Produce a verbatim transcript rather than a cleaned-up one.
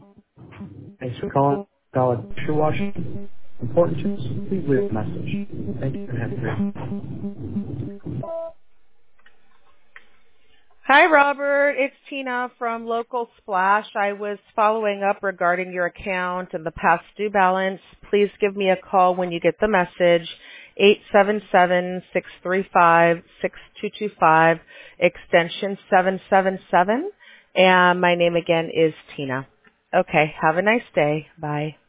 Thanks for calling Solid Pressure Washing. Important tips, please leave a message. Thank you and have a great day. Hi, Robert. It's Tina from Local Splash. I was following up regarding your account and the past due balance. Please give me a call when you get the message, eight seven seven, six three five, six two two five, extension seven seven seven. And my name again is Tina. Okay, have a nice day. Bye.